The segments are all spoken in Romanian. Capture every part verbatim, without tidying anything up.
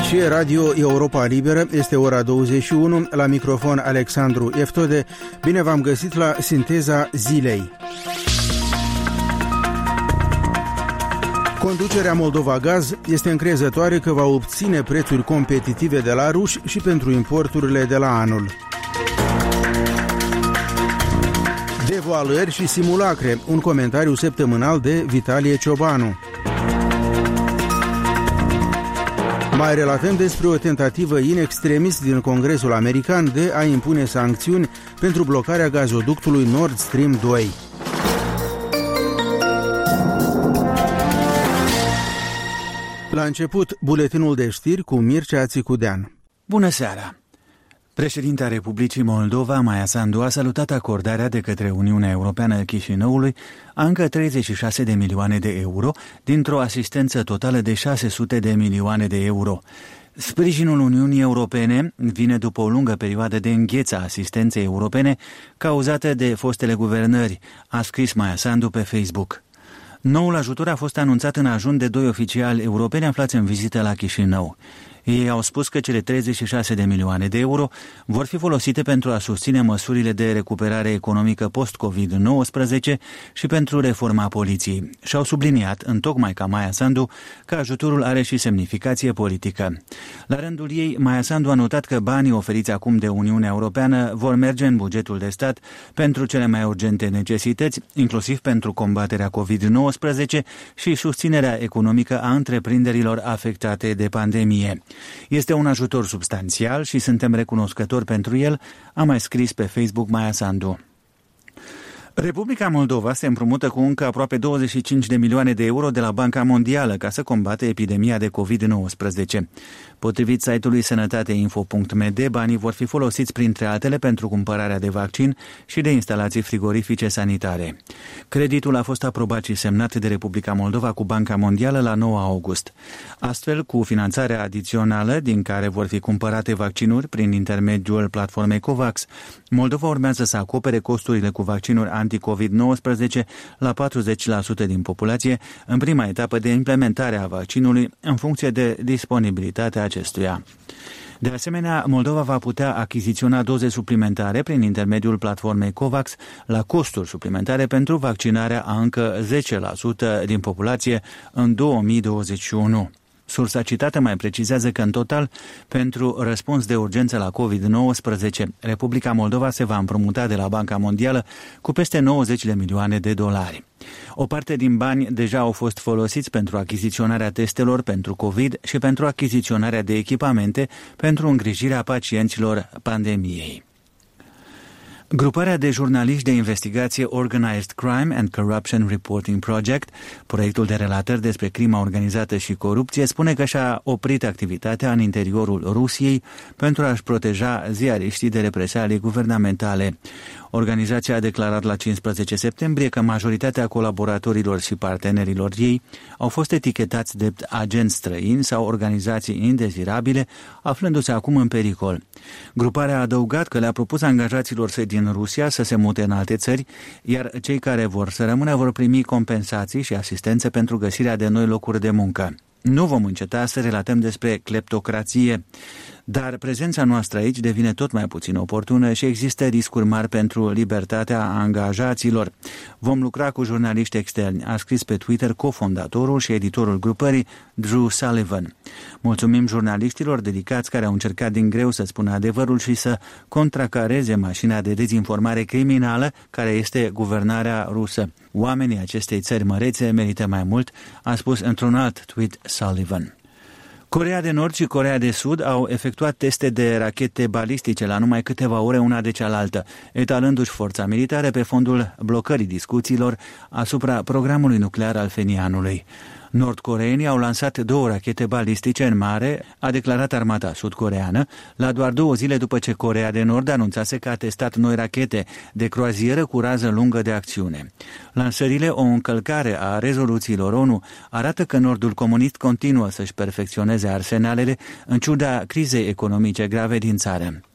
Și Radio Europa Liberă, este ora douăzeci și unu, la microfon Alexandru Eftode. Bine v-am găsit la Sinteza Zilei. Conducerea Moldova Gaz este încrezătoare că va obține prețuri competitive de la ruși și pentru importurile de la anul. Devoalări și simulacre, un comentariu săptămânal de Vitalie Ciobanu. Mai relatăm despre o tentativă in extremis din Congresul American de a impune sancțiuni pentru blocarea gazoductului Nord Stream doi. La început, buletinul de știri cu Mircea Țicudean. Bună seara! Președinta Republicii Moldova, Maia Sandu, a salutat acordarea de către Uniunea Europeană Chișinăului a încă treizeci și șase de milioane de euro, dintr-o asistență totală de șase sute de milioane de euro. Sprijinul Uniunii Europene vine după o lungă perioadă de îngheț a asistenței europene cauzată de fostele guvernări, a scris Maia Sandu pe Facebook. Noul ajutor a fost anunțat în ajun de doi oficiali europeni aflați în vizită la Chișinău. Ei au spus că cele treizeci și șase de milioane de euro vor fi folosite pentru a susține măsurile de recuperare economică post-covid nouăsprezece și pentru reforma poliției. Și-au subliniat, întocmai ca Maia Sandu, că ajutorul are și semnificație politică. La rândul ei, Maia Sandu a notat că banii oferiți acum de Uniunea Europeană vor merge în bugetul de stat pentru cele mai urgente necesități, inclusiv pentru combaterea covid nouăsprezece și susținerea economică a întreprinderilor afectate de pandemie. Este un ajutor substanțial și suntem recunoscători pentru el, a mai scris pe Facebook Maia Sandu. Republica Moldova se împrumută cu încă aproape douăzeci și cinci de milioane de euro de la Banca Mondială ca să combate epidemia de covid nouăsprezece. Potrivit site-ului sănătateinfo punct m d, banii vor fi folosiți printre altele pentru cumpărarea de vaccin și de instalații frigorifice sanitare. Creditul a fost aprobat și semnat de Republica Moldova cu Banca Mondială la nouă august. Astfel, cu finanțarea adițională din care vor fi cumpărate vaccinuri prin intermediul platformei COVAX, Moldova urmează să acopere costurile cu vaccinuri anti-covid nouăsprezece la patruzeci la sută din populație în prima etapă de implementare a vaccinului în funcție de disponibilitatea acestuia. De asemenea, Moldova va putea achiziționa doze suplimentare prin intermediul platformei COVAX la costuri suplimentare pentru vaccinarea a încă zece la sută din populație în două mii douăzeci și unu. Sursa citată mai precizează că în total, pentru răspuns de urgență la covid nouăsprezece, Republica Moldova se va împrumuta de la Banca Mondială cu peste nouăzeci de milioane de dolari. O parte din bani deja au fost folosiți pentru achiziționarea testelor pentru COVID și pentru achiziționarea de echipamente pentru îngrijirea pacienților pandemiei. Gruparea de jurnaliști de investigație Organized Crime and Corruption Reporting Project, proiectul de relatări despre crima organizată și corupție, spune că și-a oprit activitatea în interiorul Rusiei pentru a-și proteja ziariștii de represalii guvernamentale. Organizația a declarat la cincisprezece septembrie că majoritatea colaboratorilor și partenerilor ei au fost etichetați de agenți străini sau organizații indezirabile, aflându-se acum în pericol. Gruparea a adăugat că le-a propus angajaților săi din Rusia să se mute în alte țări, iar cei care vor să rămână vor primi compensații și asistență pentru găsirea de noi locuri de muncă. Nu vom înceta să relatăm despre cleptocrație, dar prezența noastră aici devine tot mai puțin oportună și există riscuri mari pentru libertatea angajaților. Vom lucra cu jurnaliști externi, a scris pe Twitter cofondatorul și editorul grupării Drew Sullivan. Mulțumim jurnaliștilor dedicați care au încercat din greu să spună adevărul și să contracareze mașina de dezinformare criminală care este guvernarea rusă. Oamenii acestei țări mărețe merită mai mult, a spus într-un alt tweet Sullivan. Coreea de Nord și Coreea de Sud au efectuat teste de rachete balistice la numai câteva ore una de cealaltă, etalându-și forța militară pe fondul blocării discuțiilor asupra programului nuclear al Phenianului. Nord-coreenii au lansat două rachete balistice în mare, a declarat armata sud-coreeană, la doar două zile după ce Coreea de Nord anunțase că a testat noi rachete de croazieră cu rază lungă de acțiune. Lansările, o încălcare a rezoluțiilor ONU, arată că Nordul comunist continuă să-și perfecționeze arsenalele în ciuda crizei economice grave din țară.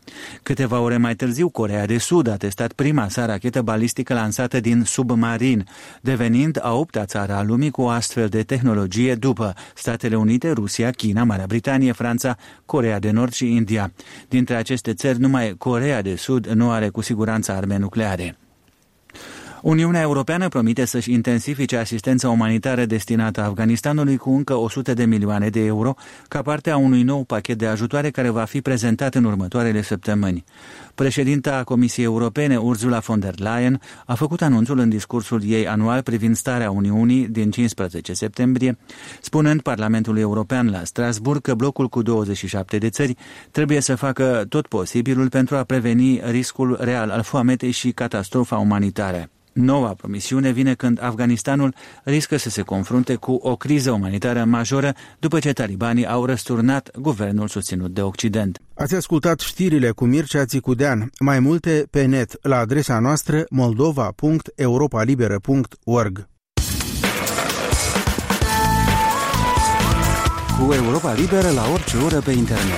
Câteva ore mai târziu, Coreea de Sud a testat prima sa rachetă balistică lansată din submarin, devenind a opta țară a lumii cu o astfel de tehnologie după Statele Unite, Rusia, China, Marea Britanie, Franța, Coreea de Nord și India. Dintre aceste țări, numai Coreea de Sud nu are cu siguranță arme nucleare. Uniunea Europeană promite să-și intensifice asistența umanitară destinată Afganistanului cu încă o sută de milioane de euro, ca parte a unui nou pachet de ajutoare care va fi prezentat în următoarele săptămâni. Președinta Comisiei Europene, Ursula von der Leyen, a făcut anunțul în discursul ei anual privind starea Uniunii din cincisprezece septembrie, spunând Parlamentului European la Strasbourg că blocul cu douăzeci și șapte de țări trebuie să facă tot posibilul pentru a preveni riscul real al foametei și catastrofa umanitară. Noua promisiune vine când Afganistanul riscă să se confrunte cu o criză umanitară majoră după ce talibanii au răsturnat guvernul susținut de Occident. Ați ascultat știrile cu Mircea Țicudean. Mai multe pe net la adresa noastră moldova punct europa liberă punct org. Cu Europa Liberă la orice oră pe internet.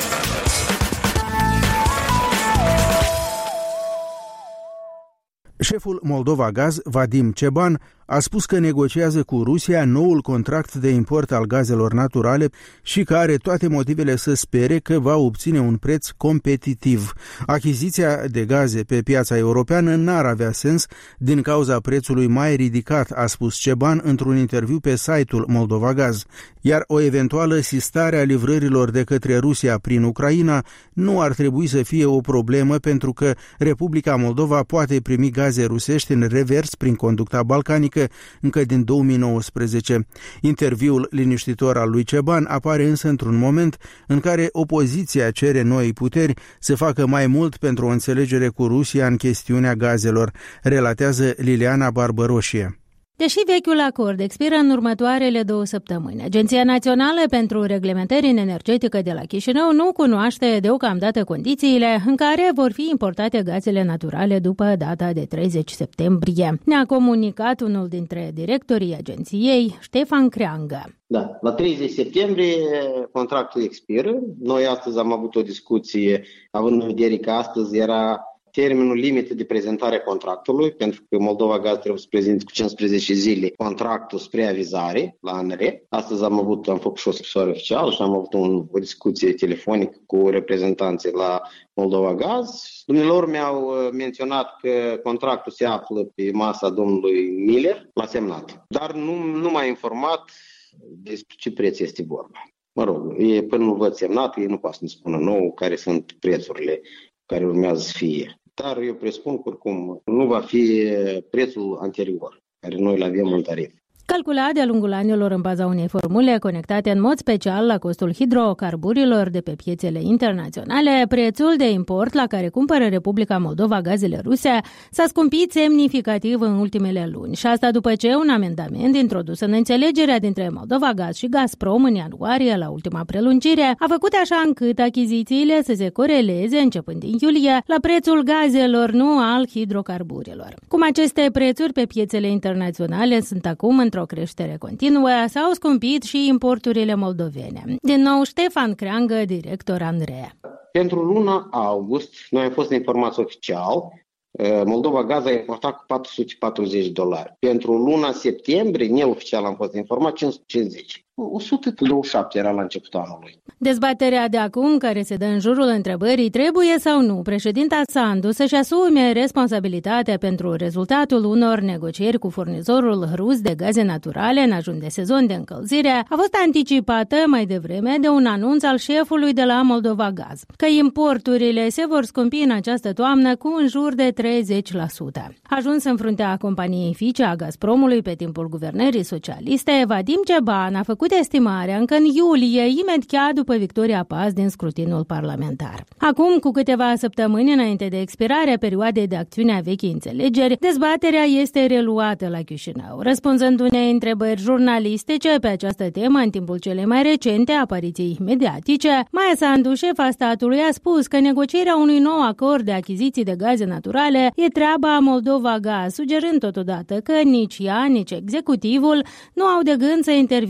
Șeful Moldova Gaz, Vadim Ceban, a spus că negociază cu Rusia noul contract de import al gazelor naturale și că are toate motivele să spere că va obține un preț competitiv. Achiziția de gaze pe piața europeană n-ar avea sens din cauza prețului mai ridicat, a spus Ceban într-un interviu pe site-ul Moldova Gaz, iar o eventuală sistare a livrărilor de către Rusia prin Ucraina nu ar trebui să fie o problemă pentru că Republica Moldova poate primi gaze rusești în revers prin conducta balcanică încă din două mii nouăsprezece. Interviul liniștitor al lui Ceban apare însă într-un moment în care opoziția cere noi puteri să facă mai mult pentru o înțelegere cu Rusia în chestiunea gazelor, relatează Liliana Barbăroșie. Deși vechiul acord expiră în următoarele două săptămâni, Agenția Națională pentru Reglementare în Energetică de la Chișinău nu cunoaște deocamdată condițiile în care vor fi importate gazele naturale după data de treizeci septembrie. Ne-a comunicat unul dintre directorii agenției, Ștefan Creangă. Da, la treizeci septembrie contractul expiră. Noi astăzi am avut o discuție, având în vedere că astăzi era termenul limită de prezentare a contractului, pentru că Moldova Gaz trebuie să prezinte cu cincisprezece zile contractul spre avizare la A N R. Astăzi am avut, am făcut și o scrisoare oficială și am avut un, o discuție telefonică cu reprezentanții la Moldova Gaz. Dumnealor mi-au menționat că contractul se află pe masa domnului Miller, l-a semnat. Dar nu, nu m-a informat despre ce preț este vorba. Mă rog, e, până nu văd semnat, ei nu poate să-mi spună nou care sunt prețurile care urmează să fie. Dar eu presupun că oricum nu va fi prețul anterior, care noi îl avem în tarif. Calculat de-a lungul anilor în baza unei formule conectate în mod special la costul hidrocarburilor de pe piețele internaționale, prețul de import la care cumpără Republica Moldova gazele ruse s-a scumpit semnificativ în ultimele luni. Și asta după ce un amendament introdus în înțelegerea dintre Moldova Gaz și Gazprom în ianuarie, la ultima prelungire, a făcut așa încât achizițiile să se coreleze, începând din iulie, la prețul gazelor, nu al hidrocarburilor. Cum aceste prețuri pe piețele internaționale sunt acum într-o o creștere continuă, s-au scumpit și importurile moldovene. Din nou, Ștefan Creangă, director A N R E. Pentru luna august, noi am fost informați oficial, Moldova Gaz a importat cu patru sute patruzeci de dolari. Pentru luna septembrie, neoficial am fost informat, cinci sute cincizeci. o sută douăzeci și șapte era la începutul anului. Dezbaterea de acum, care se dă în jurul întrebării trebuie sau nu președinta Sandu să-și asume responsabilitatea pentru rezultatul unor negocieri cu furnizorul rus de gaze naturale în ajun de sezon de încălzire, a fost anticipată mai devreme de un anunț al șefului de la Moldova Gaz, că importurile se vor scumpi în această toamnă cu în jur de treizeci la sută. Ajuns în fruntea companiei fiice a Gazpromului pe timpul guvernării socialiste, Vadim Ceban a făcut estimarea încă în iulie, imediat după victoria Paz din scrutinul parlamentar. Acum, cu câteva săptămâni înainte de expirarea perioadei de acțiune a vechii înțelegeri, dezbaterea este reluată la Chișinău. Răspunzând unei întrebări jurnalistice pe această temă în timpul cele mai recente apariții mediatice, Maia Sandu, șefa statului, a spus că negocierea unui nou acord de achiziții de gaze naturale e treaba Moldova Gaz, sugerând totodată că nici ea, nici executivul nu au de gând să intervină în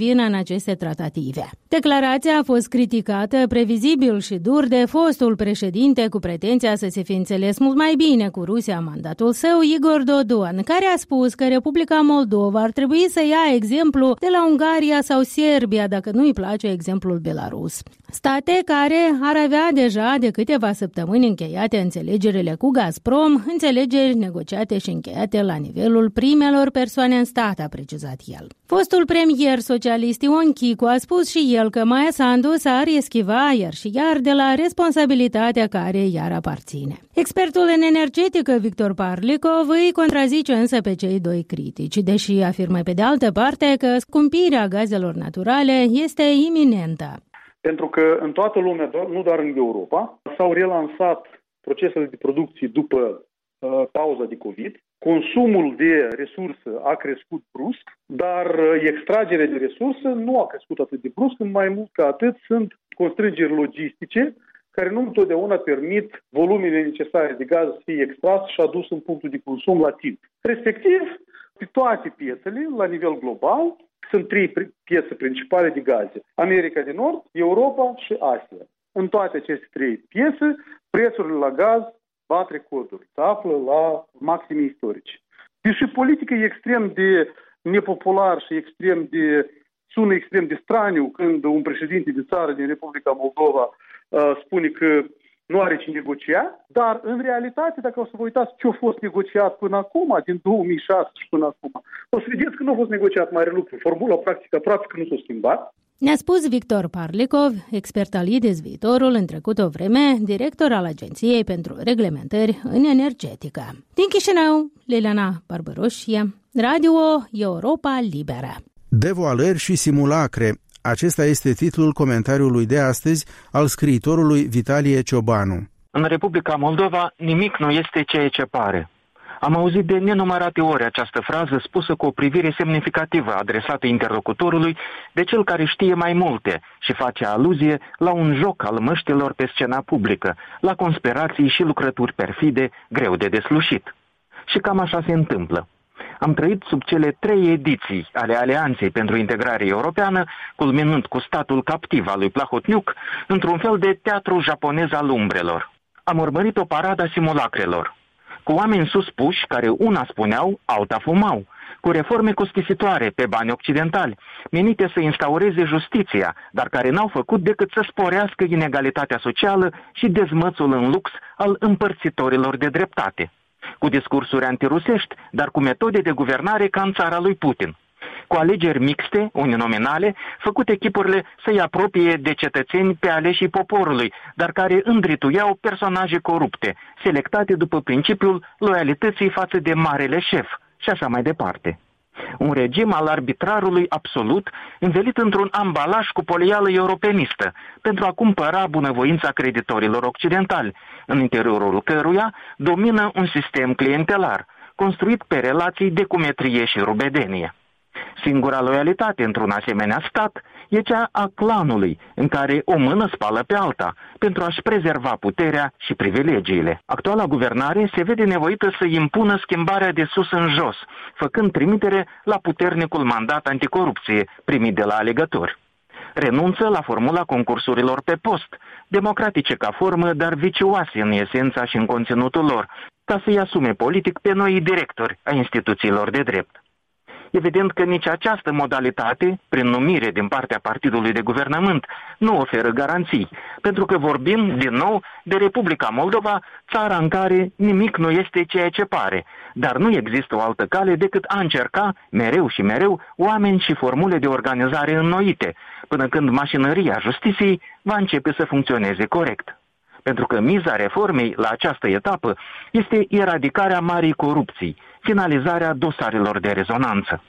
aceste tratative. Declarația a fost criticată previzibil și dur de fostul președinte cu pretenția să se fi înțeles mult mai bine cu Rusia în mandatul său, Igor Dodon, care a spus că Republica Moldova ar trebui să ia exemplu de la Ungaria sau Serbia, dacă nu îi place exemplul Belarus. State care ar avea deja de câteva săptămâni încheiate înțelegerile cu Gazprom, înțelegeri negociate și încheiate la nivelul primelor persoane în stat, a precizat el. Fostul premier socialist Ion Chicu a spus și el că Maia Sandu s-ar eschiva iar și iar de la responsabilitatea care i-ar aparține. Expertul în energetică Victor Parlikov îi contrazice însă pe cei doi critici, deși afirmă pe de altă parte că scumpirea gazelor naturale este iminentă. Pentru că în toată lumea, nu doar în Europa, s-au relansat procesele de producție după uh, pauza de COVID. Consumul de resurse a crescut brusc, dar extragerea de resurse nu a crescut atât de brusc, mai mult ca atât sunt constrângeri logistice care nu întotdeauna permit volumele necesare de gaz să fie extras și adus în punctul de consum la timp. Respectiv, pe toate piețele, la nivel global, sunt trei piețe principale de gaze. America de Nord, Europa și Asia. În toate aceste trei piețe, prețurile la gaz bat recorduri, se află la maxime istorice. Deși politica e extrem de nepopular și extrem de, sună extrem de straniu când un președinte de țară din Republica Moldova uh, spune că nu are ce negocia, dar în realitate, dacă o să vă uitați ce a fost negociat până acum, din două mii șase și până acum, o să vedeți că nu a fost negociat mare lucru. Formula practică aproape că nu s-a schimbat. Ne-a spus Victor Parlikov, expert al I D E S Viitorul, în trecut o vreme, director al Agenției pentru Reglementări în Energetică. Din Chișinău, Liliana Barbăroșie, Radio Europa Liberă. Devoalări și simulacre. Acesta este titlul comentariului de astăzi al scriitorului Vitalie Ciobanu. În Republica Moldova nimic nu este ceea ce pare. Am auzit de nenumărate ori această frază spusă cu o privire semnificativă adresată interlocutorului de cel care știe mai multe și face aluzie la un joc al măștilor pe scena publică, la conspirații și lucrături perfide greu de deslușit. Și cam așa se întâmplă. Am trăit sub cele trei ediții ale Alianței pentru Integrare Europeană, culminând cu statul captiv al lui Plahotniuc, într-un fel de teatru japonez al umbrelor. Am urmărit o paradă a simulacrelor, cu oameni suspuși care una spuneau, alta fumau, cu reforme costisitoare pe bani occidentali, menite să instaureze justiția, dar care n-au făcut decât să sporească inegalitatea socială și dezmățul în lux al împărțitorilor de dreptate, cu discursuri antirusești, dar cu metode de guvernare ca în țara lui Putin, cu alegeri mixte, uninominale, făcute echipurile să-i apropie de cetățeni pe aleșii poporului, dar care îndrituiau personaje corupte, selectate după principiul loialității față de marele șef și așa mai departe. Un regim al arbitrarului absolut, învelit într-un ambalaj cu polială europenistă, pentru a cumpăra bunăvoința creditorilor occidentali, în interiorul căruia domină un sistem clientelar, construit pe relații de cumetrie și rubedenie. Singura loialitate într-un asemenea stat e cea a clanului, în care o mână spală pe alta, pentru a-și prezerva puterea și privilegiile. Actuala guvernare se vede nevoită să impună schimbarea de sus în jos, făcând trimitere la puternicul mandat anticorupție primit de la alegători. Renunță la formula concursurilor pe post, democratice ca formă, dar vicioase în esența și în conținutul lor, ca să-i asume politic pe noi directori a instituțiilor de drept. Evident că nici această modalitate, prin numire din partea partidului de guvernământ, nu oferă garanții, pentru că vorbim, din nou, de Republica Moldova, țara în care nimic nu este ceea ce pare, dar nu există o altă cale decât a încerca, mereu și mereu, oameni și formule de organizare înnoite, până când mașinăria justiției va începe să funcționeze corect. Pentru că miza reformei la această etapă este eradicarea marii corupții, finalizarea dosarelor de rezonanță.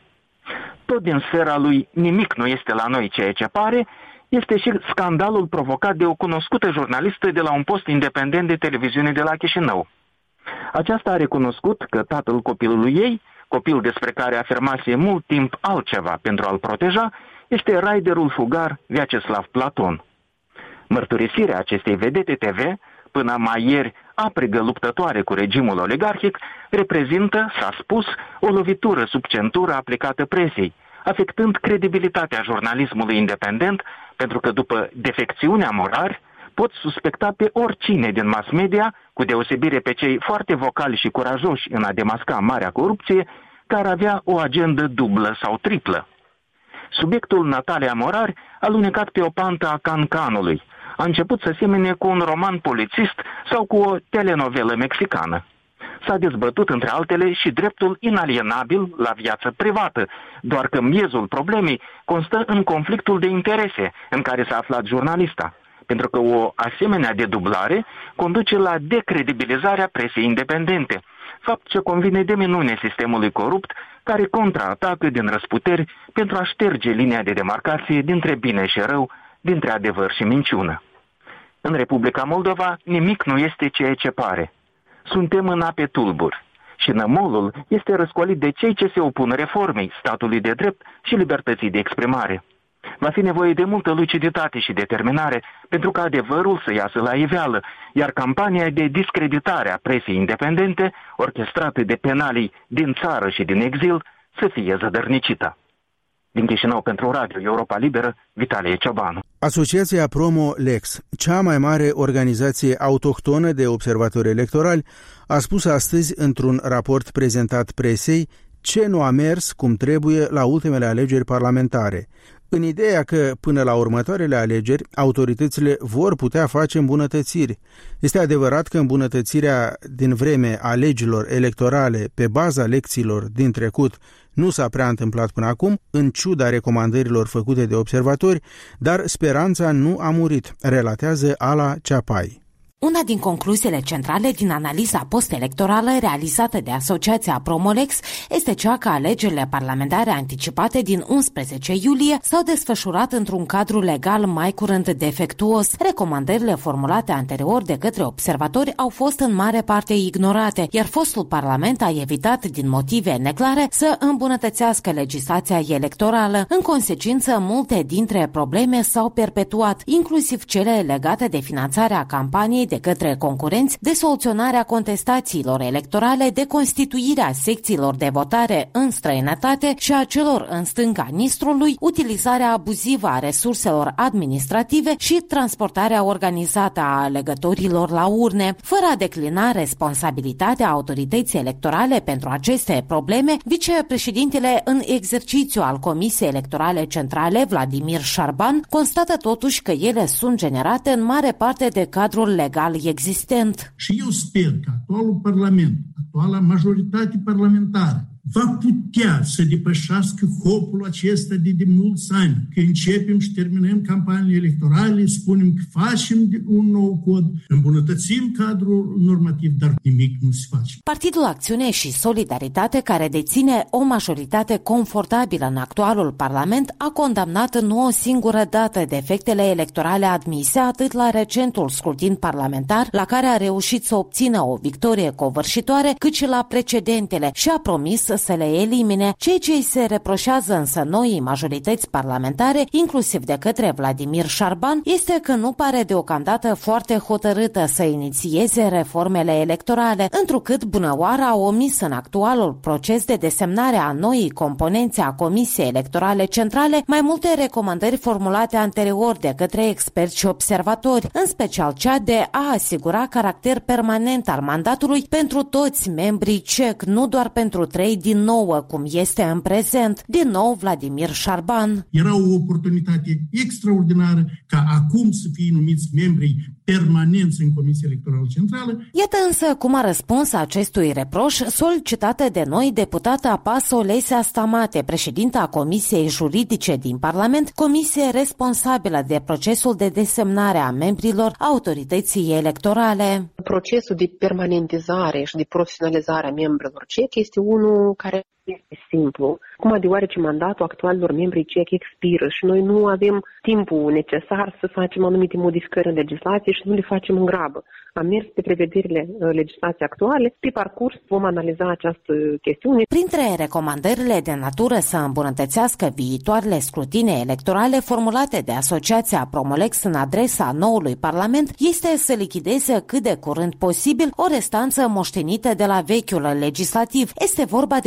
Tot din sfera lui nimic nu este la noi ceea ce pare, este și scandalul provocat de o cunoscută jurnalistă de la un post independent de televiziune de la Chișinău. Aceasta a recunoscut că tatăl copilului ei, copil despre care afirmase mult timp altceva pentru a-l proteja, este raiderul fugar Vyacheslav Platon. Mărturisirea acestei vedete T V, până mai ieri aprigă luptătoare cu regimul oligarhic, reprezintă, s-a spus, o lovitură sub centură aplicată presiei, afectând credibilitatea jurnalismului independent, pentru că după defecțiunea morali pot suspecta pe oricine din mass media, cu deosebire pe cei foarte vocali și curajoși în a demasca marea corupție, care ar avea o agendă dublă sau triplă. Subiectul Natalia Morari a alunecat pe o pantă a cancanului. A început să semene cu un roman polițist sau cu o telenovelă mexicană. S-a dezbătut, între altele, și dreptul inalienabil la viață privată, doar că miezul problemei constă în conflictul de interese în care s-a aflat jurnalista, pentru că o asemenea dedublare conduce la decredibilizarea presei independente, fapt ce convine de minune sistemului corupt, care contraatacă din răsputeri pentru a șterge linia de demarcație dintre bine și rău, dintre adevăr și minciună. În Republica Moldova nimic nu este ceea ce pare. Suntem în ape tulburi și nămolul este răscolit de cei ce se opun reformei, statului de drept și libertății de exprimare. Va fi nevoie de multă luciditate și determinare pentru ca adevărul să iasă la iveală, iar campania de discreditare a presei independente, orchestrată de penalii din țară și din exil, să fie zădărnicită. Din Chișinău pentru Radio Europa Liberă, Vitalie Ciobanu. Asociația Promo Lex, cea mai mare organizație autohtonă de observatori electorali, a spus astăzi într-un raport prezentat presei ce nu a mers cum trebuie la ultimele alegeri parlamentare, în ideea că, până la următoarele alegeri, autoritățile vor putea face îmbunătățiri. Este adevărat că îmbunătățirea din vreme a legilor electorale pe baza lecțiilor din trecut nu s-a prea întâmplat până acum, în ciuda recomandărilor făcute de observatori, dar speranța nu a murit, relatează Ala Ceapai. Una din concluziile centrale din analiza post-electorală realizată de Asociația Promolex este cea că alegerile parlamentare anticipate din unsprezece iulie s-au desfășurat într-un cadru legal mai curând defectuos. Recomandările formulate anterior de către observatori au fost în mare parte ignorate, iar fostul parlament a evitat din motive neclare să îmbunătățească legislația electorală. În consecință, multe dintre probleme s-au perpetuat, inclusiv cele legate de finanțarea campaniei de către concurenți, de soluționarea contestațiilor electorale, de constituirea secțiilor de votare în străinătate și a celor în stânga Nistrului, utilizarea abuzivă a resurselor administrative și transportarea organizată a alegătorilor la urne. Fără a declina responsabilitatea autorității electorale pentru aceste probleme, vicepreședintele în exercițiu al Comisiei Electorale Centrale, Vladimir Șarban, constată totuși că ele sunt generate în mare parte de cadrul legal existent. Și eu sper că actualul Parlament, actuala majoritate parlamentară, va putea să depășească hopul acesta de, de mulți ani, că începem și terminăm campaniile electorale, spunem că facem un nou cod, îmbunătățim cadrul normativ, dar nimic nu se face. Partidul Acțiune și Solidaritate, care deține o majoritate confortabilă în actualul Parlament, a condamnat nu o singură dată defectele electorale admise atât la recentul scrutin parlamentar, la care a reușit să obțină o victorie covârșitoare, cât și la precedentele și a promis să le elimine. Ceea ce îi se reproșează însă noii majorități parlamentare, inclusiv de către Vladimir Șarban, este că nu pare deocamdată foarte hotărâtă să inițieze reformele electorale, întrucât bunăoară a omis în actualul proces de desemnare a noii componențe a Comisiei Electorale Centrale mai multe recomandări formulate anterior de către experți și observatori, în special cea de a asigura caracter permanent al mandatului pentru toți membrii C E C, nu doar pentru trei din nouă, cum este în prezent. Din nou, Vladimir Șarban. Era o oportunitate extraordinară ca acum să fie numiți membrii permanenți în Comisia Electorală Centrală. Iată însă cum a răspuns acestui reproș solicitată de noi deputata PAS Olesea Stamate, președinta Comisiei Juridice din Parlament, comisie responsabilă de procesul de desemnare a membrilor autorității electorale. Procesul de permanentizare și de profesionalizare a membrilor C E C este unul care este simplu. Cum deoarece mandatul actualilor membri C E C expiră și noi nu avem timpul necesar să facem anumite modificări în legislație și nu le facem în grabă. Am mers pe prevederile legislației actuale, pe parcurs vom analiza această chestiune. Printre recomandările de natură să îmbunătățească viitoarele scrutine electorale formulate de Asociația Promolex în adresa noului Parlament este să lichideze cât de curând posibil o restanță moștenită de la vechiul legislativ. Este vorba de un proiect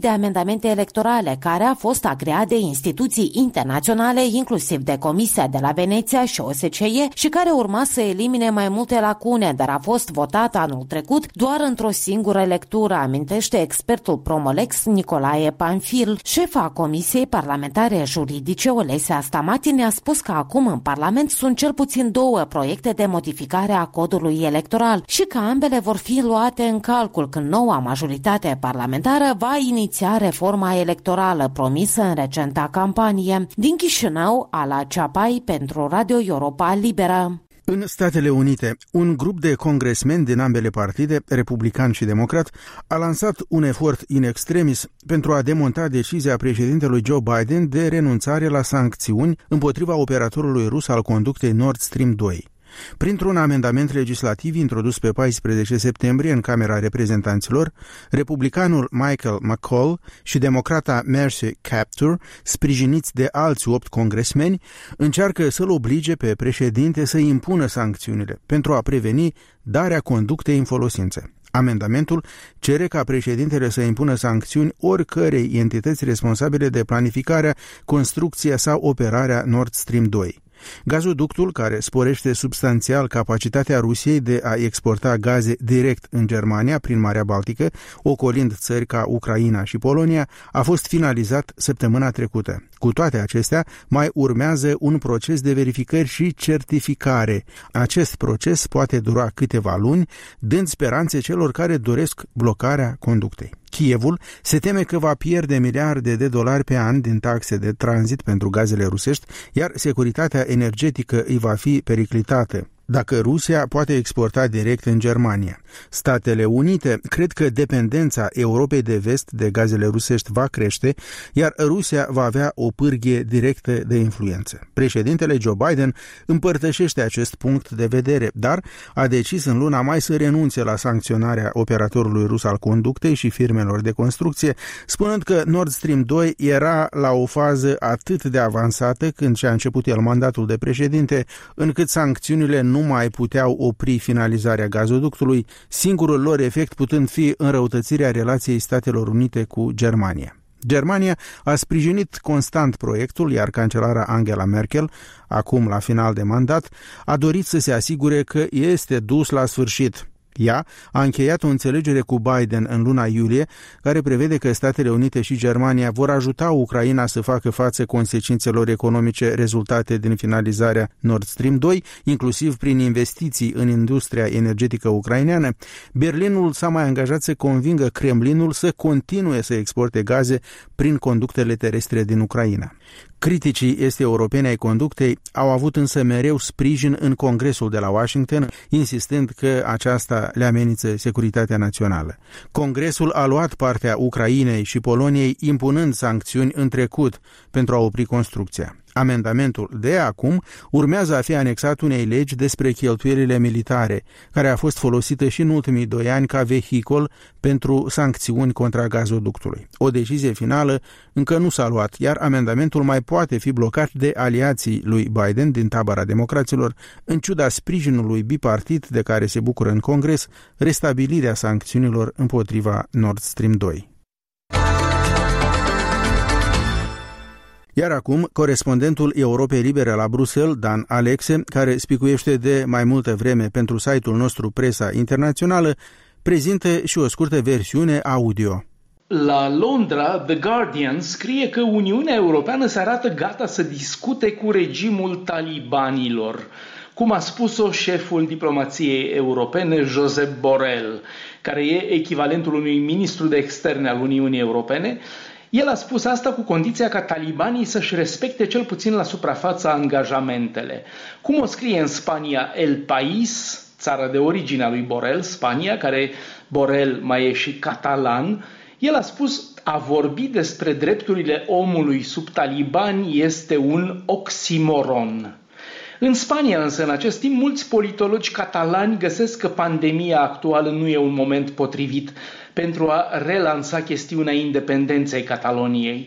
de amendamente electorale care a fost agreat de instituții internaționale, inclusiv de Comisia de la Veneția și O S C E, și care urma să elimine mai multe lacune, dar a fost votat anul trecut doar într-o singură lectură, amintește expertul Promolex Nicolae Panfil. Șefa Comisiei Parlamentare Juridice, Olesea Stamati, ne-a spus că acum în Parlament sunt cel puțin două proiecte de modificare a codului electoral și că ambele vor fi luate în calcul când noua majoritate parlamentară va iniția reforma electorală promisă în recenta campanie. Din Chișinău, Ala Ceapai pentru Radio Europa Liberă. În Statele Unite, un grup de congresmeni din ambele partide, republican și democrat, a lansat un efort in extremis pentru a demonta decizia președintelui Joe Biden de renunțare la sancțiuni împotriva operatorului rus al conductei Nord Stream doi. Printr-un amendament legislativ introdus pe paisprezece septembrie în Camera Reprezentanților, republicanul Michael McCall și democrata Mercy Kaptur, sprijiniți de alți opt congresmeni, încearcă să-l oblige pe președinte să impună sancțiunile pentru a preveni darea conductei în folosință. Amendamentul cere ca președintele să impună sancțiuni oricărei entități responsabile de planificarea, construcția sau operarea Nord Stream doi. Gazoductul, care sporește substanțial capacitatea Rusiei de a exporta gaze direct în Germania prin Marea Baltică, ocolind țări ca Ucraina și Polonia, a fost finalizat săptămâna trecută. Cu toate acestea, mai urmează un proces de verificări și certificare. Acest proces poate dura câteva luni, dând speranțe celor care doresc blocarea conductei. Kievul se teme că va pierde miliarde de dolari pe an din taxe de tranzit pentru gazele rusești, iar securitatea energetică îi va fi periclitată dacă Rusia poate exporta direct în Germania. Statele Unite cred că dependența Europei de Vest de gazele rusești va crește, iar Rusia va avea o pârghie directă de influență. Președintele Joe Biden împărtășește acest punct de vedere, dar a decis în luna mai să renunțe la sancționarea operatorului rus al conductei și firmelor de construcție, spunând că Nord Stream doi era la o fază atât de avansată când și-a început el mandatul de președinte, încât sancțiunile nu mai puteau opri finalizarea gazoductului, singurul lor efect putând fi înrăutățirea relației Statelor Unite cu Germania. Germania a sprijinit constant proiectul, iar cancelara Angela Merkel, acum la final de mandat, a dorit să se asigure că este dus la sfârșit. Ea a încheiat o înțelegere cu Biden în luna iulie, care prevede că Statele Unite și Germania vor ajuta Ucraina să facă față consecințelor economice rezultate din finalizarea Nord Stream doi, inclusiv prin investiții în industria energetică ucraineană. Berlinul s-a mai angajat să convingă Kremlinul să continue să exporte gaze prin conductele terestre din Ucraina. Criticii este europene ai conductei au avut însă mereu sprijin în Congresul de la Washington, insistând că aceasta le amenință securitatea națională. Congresul a luat partea Ucrainei și Poloniei, impunând sancțiuni în trecut pentru a opri construcția. Amendamentul de acum urmează a fi anexat unei legi despre cheltuielile militare, care a fost folosită și în ultimii doi ani ca vehicol pentru sancțiuni contra gazoductului. O decizie finală încă nu s-a luat, iar amendamentul mai poate fi blocat de aliații lui Biden din tabăra democraților, în ciuda sprijinului bipartit de care se bucură în Congres restabilirea sancțiunilor împotriva Nord Stream doi. Iar acum, corespondentul Europei Libere la Bruxelles, Dan Alexe, care spicuiește de mai multă vreme pentru site-ul nostru Presa Internațională, prezintă și o scurtă versiune audio. La Londra, The Guardian scrie că Uniunea Europeană se arată gata să discute cu regimul talibanilor, cum a spus-o șeful diplomației europene, Josep Borrell, care e echivalentul unui ministru de externe al Uniunii Europene. El a spus asta cu condiția ca talibanii să-și respecte cel puțin la suprafață angajamentele. Cum o scrie în Spania El País, țara de origine a lui Borrell, Spania, care Borrell mai e și catalan, el a spus: a vorbi despre drepturile omului sub talibani este un oximoron. În Spania însă, în acest timp, mulți politologi catalani găsesc că pandemia actuală nu e un moment potrivit pentru a relansa chestiunea independenței Cataloniei.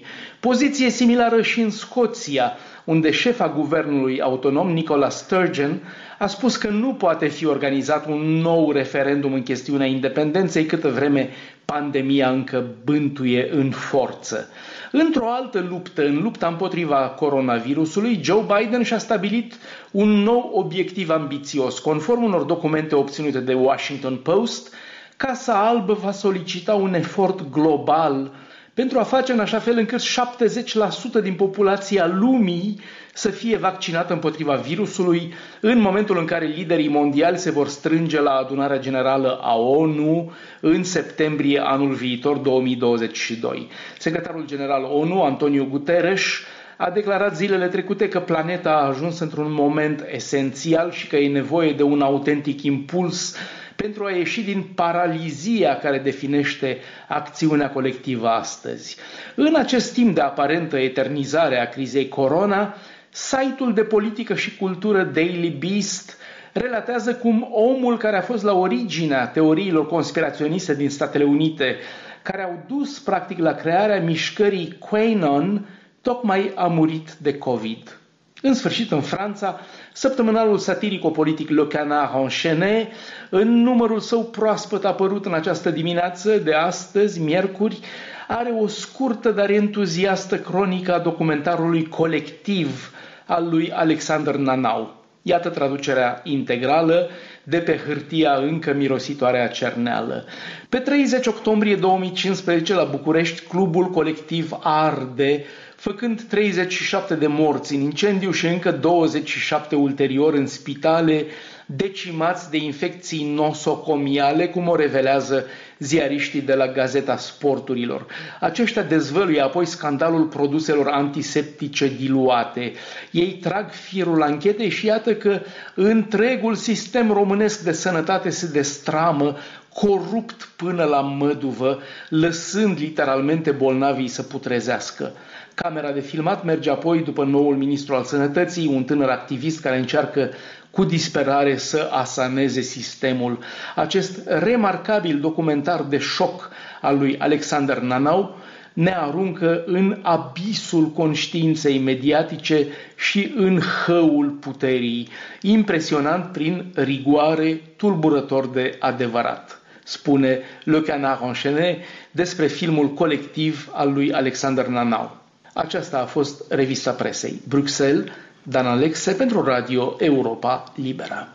Poziție similară și în Scoția, unde șefa guvernului autonom, Nicola Sturgeon, a spus că nu poate fi organizat un nou referendum în chestiunea independenței câtă vreme pandemia încă bântuie în forță. Într-o altă luptă, în lupta împotriva coronavirusului, Joe Biden și-a stabilit un nou obiectiv ambițios. Conform unor documente obținute de Washington Post, Casa Albă va solicita un efort global pentru a face în așa fel încât șaptezeci la sută din populația lumii să fie vaccinată împotriva virusului în momentul în care liderii mondiali se vor strânge la adunarea generală a O N U în septembrie anul viitor, două mii douăzeci și doi. Secretarul general O N U, Antonio Guterres, a declarat zilele trecute că planeta a ajuns într-un moment esențial și că e nevoie de un autentic impuls pentru a ieși din paralizia care definește acțiunea colectivă astăzi. În acest timp de aparentă eternizare a crizei corona, site-ul de politică și cultură Daily Beast relatează cum omul care a fost la originea teoriilor conspiraționiste din Statele Unite, care au dus practic la crearea mișcării QAnon, tocmai a murit de COVID. În sfârșit, în Franța, săptămânalul satirico-politic Le Canard Enchaîné, în numărul său proaspăt apărut în această dimineață de astăzi, miercuri, are o scurtă, dar entuziastă cronică a documentarului Colectiv al lui Alexander Nanau. Iată traducerea integrală de pe hârtia încă mirositoare a cerneală. Pe treizeci octombrie două mii cincisprezece, la București, clubul Colectiv arde, făcând treizeci și șapte de morți în incendiu și încă douăzeci și șapte ulterior în spitale, decimați de infecții nosocomiale, cum o revelează ziariștii de la Gazeta Sporturilor. Aceștia dezvăluie apoi scandalul produselor antiseptice diluate. Ei trag firul anchetei și iată că întregul sistem românesc de sănătate se destramă, corupt până la măduvă, lăsând literalmente bolnavii să putrezească. Camera de filmat merge apoi după noul ministru al sănătății, un tânăr activist care încearcă cu disperare să asaneze sistemul. Acest remarcabil documentar de șoc al lui Alexander Nanau ne aruncă în abisul conștiinței mediatice și în hăul puterii, impresionant prin rigoare, tulburător de adevărat, spune Le Canard Enchaîné despre filmul Colectiv al lui Alexander Nanau. Aceasta a fost revista presei. Bruxelles, Dan Alexe pentru Radio Europa Liberă.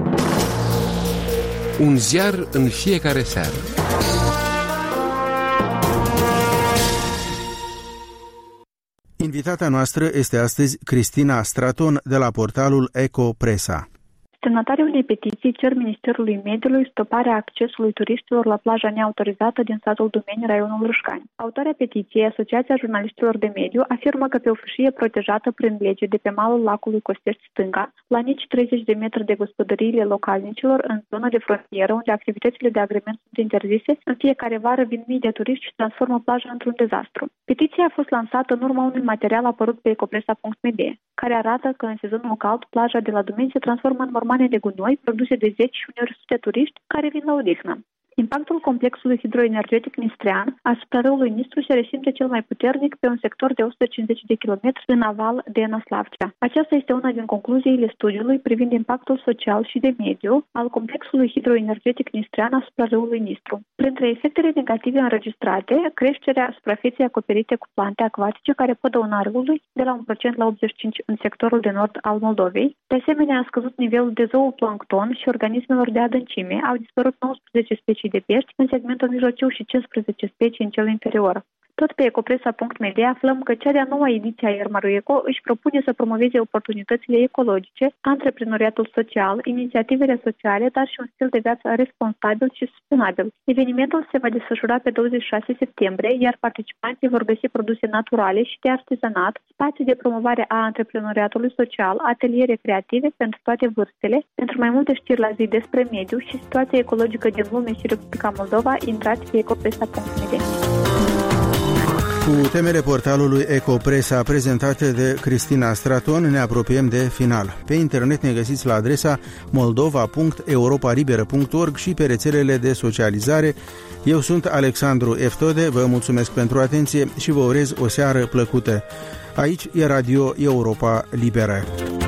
Un ziar în fiecare seară. Invitata noastră este astăzi Cristina Straton de la portalul Eco Presa. Semnatarii unei petiții cer Ministerului Mediului stoparea accesului turiștilor la plaja neautorizată din satul Dumeni, raionul Râșcani. Autoarea petiției, Asociația Jurnaliștilor de Mediu, afirmă că pe o fâșie protejată prin lege de pe malul lacului Costești Stânga, la nici treizeci de metri de gospodăriile localnicilor, în zona de frontieră, unde activitățile de agrement sunt interzise, în fiecare vară vin mii de turiști și transformă plaja într-un dezastru. Petiția a fost lansată în urma unui material apărut pe ecopresa punct m d, care arată că în sezonul cald plaja de la Dumeni se transformă în mormane de gunoi produse de zeci și uneori sute turiști care vin la odihnă. Impactul complexului hidroenergetic nistrean asupra râului Nistru se resimte cel mai puternic pe un sector de o sută cincizeci de kilometri în aval de Năslavcea. Aceasta este una din concluziile studiului privind impactul social și de mediu al complexului hidroenergetic nistrean asupra râului Nistru. Printre efectele negative înregistrate, creșterea suprafeței acoperite cu plante acvatice care pot dăuna râului de la unu la sută optzeci și cinci în sectorul de nord al Moldovei. De asemenea, a scăzut nivelul de zooplancton și organismelor de adâncime, au dispărut nouăsprezece specii de pești în segmentul mijlociu și cincisprezece specii în cel inferior. Tot pe ecopresa punct m d aflăm că cea de-a noua ediție a Iermaru Eco își propune să promoveze oportunitățile ecologice, antreprenoriatul social, inițiativele sociale, dar și un stil de viață responsabil și sustenabil. Evenimentul se va desfășura pe douăzeci și șase septembrie, iar participanții vor găsi produse naturale și de artizanat, spații de promovare a antreprenoriatului social, ateliere creative pentru toate vârstele. Pentru mai multe știri la zi despre mediu și situația ecologică din lume și Republica Moldova, intrați pe ecopresa punct m d. Cu temele portalului Ecopresa prezentate de Cristina Straton ne apropiem de final. Pe internet ne găsiți la adresa moldova punct europa liberă punct org și pe rețelele de socializare. Eu sunt Alexandru Eftode, vă mulțumesc pentru atenție și vă urez o seară plăcută. Aici e Radio Europa Liberă.